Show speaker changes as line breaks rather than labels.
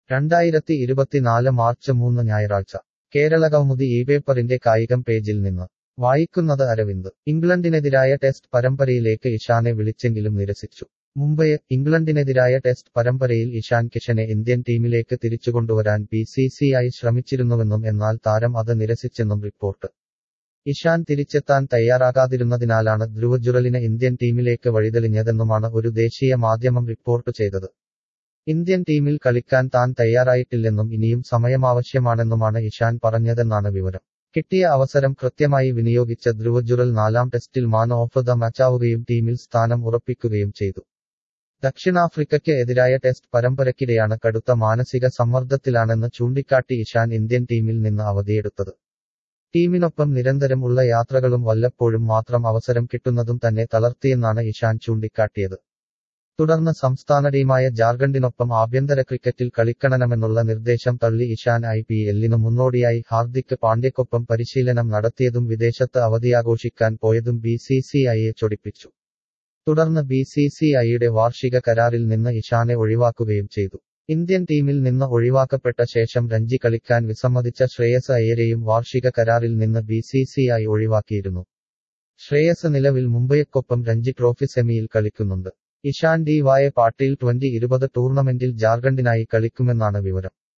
2024 March 3 ഞായറാഴ്ച കേരളകൗമുദി ഇപേപ്പറിന്റെ കായികം പേജിൽ നിന്ന് വായിക്കുന്നത് അരവിന്ദ്. ഇംഗ്ലണ്ടിനെതിരായ ടെസ്റ്റ് പരമ്പരയിലേക്ക് ഇഷാനെ വിളിച്ചെങ്കിലും നിരസിച്ചു. മുംബൈ. ഇംഗ്ലണ്ടിനെതിരായ ടെസ്റ്റ് പരമ്പരയിൽ ഇഷാൻ കിഷനെ ഇന്ത്യൻ ടീമിലേക്ക് തിരിച്ചുകൊണ്ടുവരാൻ BCCI ശ്രമിച്ചിരുന്നുവെന്നും എന്നാൽ താരം അത് നിരസിച്ചെന്നും റിപ്പോർട്ട്. ഇഷാൻ തിരിച്ചെത്താൻ തയ്യാറാകാതിരുന്നതിനാലാണ് ധ്രുവ് ജുറലിന് ഇന്ത്യൻ ടീമിലേക്ക് വഴിതെളിഞ്ഞതെന്നുമാണ് ഒരു ദേശീയ മാധ്യമം റിപ്പോർട്ട് ചെയ്തത്. ഇന്ത്യൻ ടീമിൽ കളിക്കാൻ താൻ തയ്യാറായിട്ടില്ലെന്നും ഇനിയും സമയമാവശ്യമാണെന്നുമാണ് ഇഷാൻ പറഞ്ഞതെന്നാണ് വിവരം. കിട്ടിയ അവസരം കൃത്യമായി വിനിയോഗിച്ച ധ്രുവ് ജുറൽ 4ാം ടെസ്റ്റിൽ മാൻ ഓഫ് ദ മാച്ചാവുകയും ടീമിൽ സ്ഥാനം ഉറപ്പിക്കുകയും ചെയ്തു. ദക്ഷിണാഫ്രിക്കയ്ക്ക് എതിരായ ടെസ്റ്റ് പരമ്പരയ്ക്കിടെയാണ് കടുത്ത മാനസിക സമ്മർദ്ദത്തിലാണെന്ന് ചൂണ്ടിക്കാട്ടി ഇഷാൻ ഇന്ത്യൻ ടീമിൽ നിന്ന് അവധിയെടുത്തത്. ടീമിനൊപ്പം നിരന്തരം ഉള്ള യാത്രകളും വല്ലപ്പോഴും മാത്രം അവസരം കിട്ടുന്നതും തന്നെ തളർത്തിയെന്നാണ് ഇഷാൻ ചൂണ്ടിക്കാട്ടിയത്. തുടർന്ന് സംസ്ഥാന ടീമായ ജാർഖണ്ഡിനൊപ്പം ആഭ്യന്തര ക്രിക്കറ്റിൽ കളിക്കണമെന്നുള്ള നിർദ്ദേശം തള്ളി ഇഷാൻ IPLന് മുന്നോടിയായി ഹാർദിക് പാണ്ഡ്യക്കൊപ്പം പരിശീലനം നടത്തിയതും വിദേശത്ത് അവധിയാഘോഷിക്കാൻ പോയതും BCCIയെ ചൊടിപ്പിച്ചു. തുടർന്ന് BCCIയുടെ വാർഷിക കരാറിൽ നിന്ന് ഇഷാനെ ഒഴിവാക്കുകയും ചെയ്തു. ഇന്ത്യൻ ടീമിൽ നിന്ന് ഒഴിവാക്കപ്പെട്ട ശേഷം രഞ്ജി കളിക്കാൻ വിസമ്മതിച്ച ശ്രേയസ് അയ്യരെയും വാർഷിക കരാറിൽ നിന്ന് BCCI ഒഴിവാക്കിയിരുന്നു. ശ്രേയസ് നിലവിൽ മുംബൈക്കൊപ്പം രഞ്ജി ട്രോഫി സെമിയിൽ കളിക്കുന്നുണ്ട്. ഇഷാൻ DY പാട്ടീൽ 2020 ടൂർണമെന്റിൽ ജാർഖണ്ഡിനായി കളിക്കുമെന്നാണ് വിവരം.